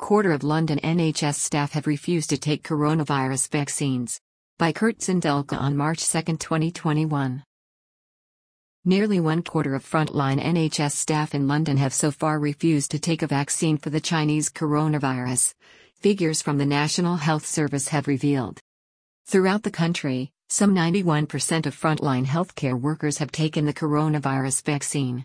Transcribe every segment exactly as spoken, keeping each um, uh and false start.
quarter of London N H S staff have refused to take coronavirus vaccines. By Kurt Zindelka on March second, twenty twenty-one. Nearly one quarter of frontline N H S staff in London have so far refused to take a vaccine for the Chinese coronavirus, figures from the National Health Service have revealed. Throughout the country, some ninety-one percent of frontline healthcare workers have taken the coronavirus vaccine.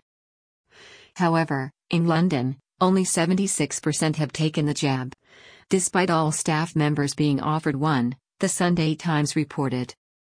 However, in London, only seventy-six percent have taken the jab, despite all staff members being offered one, the Sunday Times reported.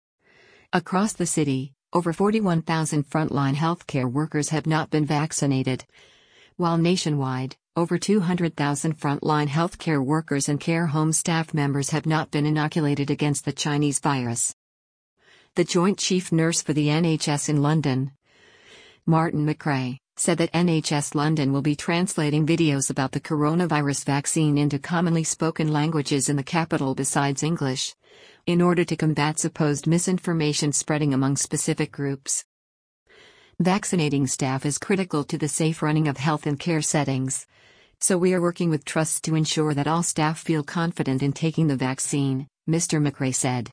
Across the city, over forty-one thousand frontline healthcare workers have not been vaccinated, while nationwide, over two hundred thousand frontline healthcare workers and care home staff members have not been inoculated against the Chinese virus. The Joint Chief Nurse for the N H S in London, Martin McRae, said that N H S London will be translating videos about the coronavirus vaccine into commonly spoken languages in the capital besides English, in order to combat supposed misinformation spreading among specific groups. Vaccinating staff is critical to the safe running of health and care settings, so we are working with trusts to ensure that all staff feel confident in taking the vaccine, Mister McRae said.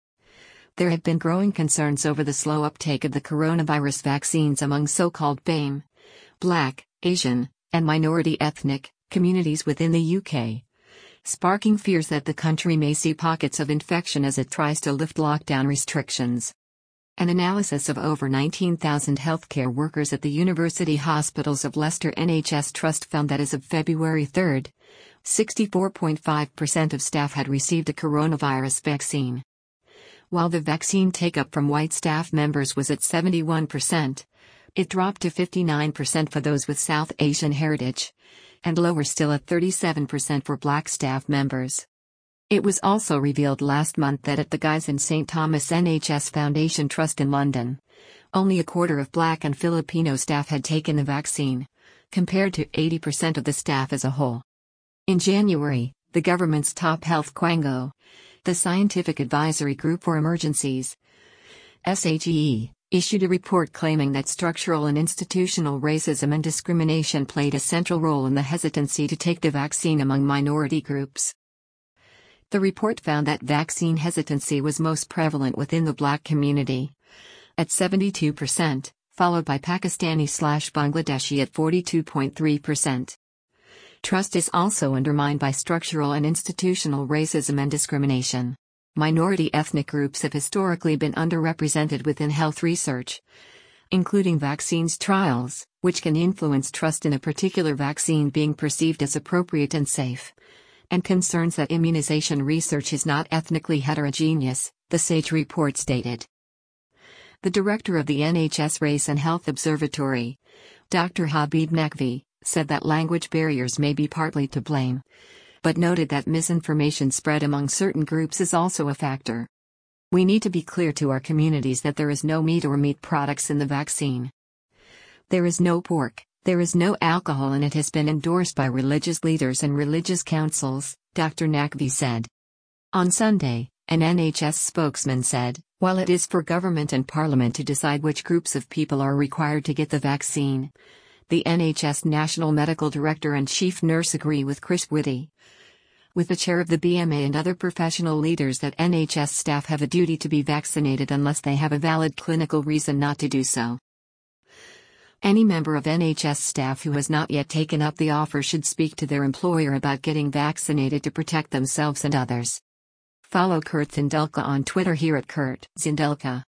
There have been growing concerns over the slow uptake of the coronavirus vaccines among so-called B A M E, Black, Asian, and minority ethnic communities within the U K, sparking fears that the country may see pockets of infection as it tries to lift lockdown restrictions. An analysis of over nineteen thousand healthcare workers at the University Hospitals of Leicester N H S Trust found that as of February third, sixty-four point five percent of staff had received a coronavirus vaccine. While the vaccine take-up from white staff members was at seventy-one percent, it dropped to fifty-nine percent for those with South Asian heritage, and lower still at thirty-seven percent for black staff members. It was also revealed last month that at the Guy's and Saint Thomas N H S Foundation Trust in London, only a quarter of black and Filipino staff had taken the vaccine, compared to eighty percent of the staff as a whole. In January, the government's top health quango, the Scientific Advisory Group for Emergencies, S A G E, issued a report claiming that structural and institutional racism and discrimination played a central role in the hesitancy to take the vaccine among minority groups. The report found that vaccine hesitancy was most prevalent within the black community, at seventy-two percent, followed by Pakistani/Bangladeshi at forty-two point three percent. Trust is also undermined by structural and institutional racism and discrimination. Minority ethnic groups have historically been underrepresented within health research, including vaccines trials, which can influence trust in a particular vaccine being perceived as appropriate and safe, and concerns that immunization research is not ethnically heterogeneous, the SAGE report stated. The director of the N H S Race and Health Observatory, Doctor Habib Naqvi, said that language barriers may be partly to blame, but noted that misinformation spread among certain groups is also a factor. We need to be clear to our communities that there is no meat or meat products in the vaccine. There is no pork, there is no alcohol, and it has been endorsed by religious leaders and religious councils, Doctor Naqvi said. On Sunday, an N H S spokesman said, while it is for government and parliament to decide which groups of people are required to get the vaccine, the N H S National Medical Director and Chief Nurse agree with Chris Whitty, with the chair of the B M A and other professional leaders, that N H S staff have a duty to be vaccinated unless they have a valid clinical reason not to do so. Any member of N H S staff who has not yet taken up the offer should speak to their employer about getting vaccinated to protect themselves and others. Follow Kurt Zindelka on Twitter here at Kurt Zindelka.